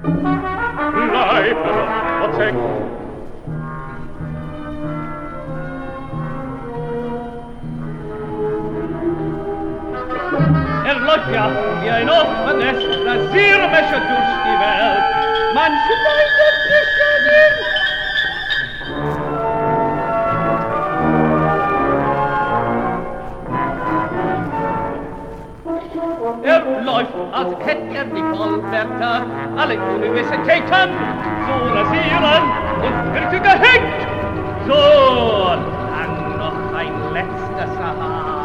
Bleib, Otzek! Läuft ja wie ein offenes Rasiermesser durch die Welt. Man schneidet sich läuft, als kennt die Vollwärter alle Universitäten zu rasieren und wird gehängt. So, lang noch ein letzter Sahara.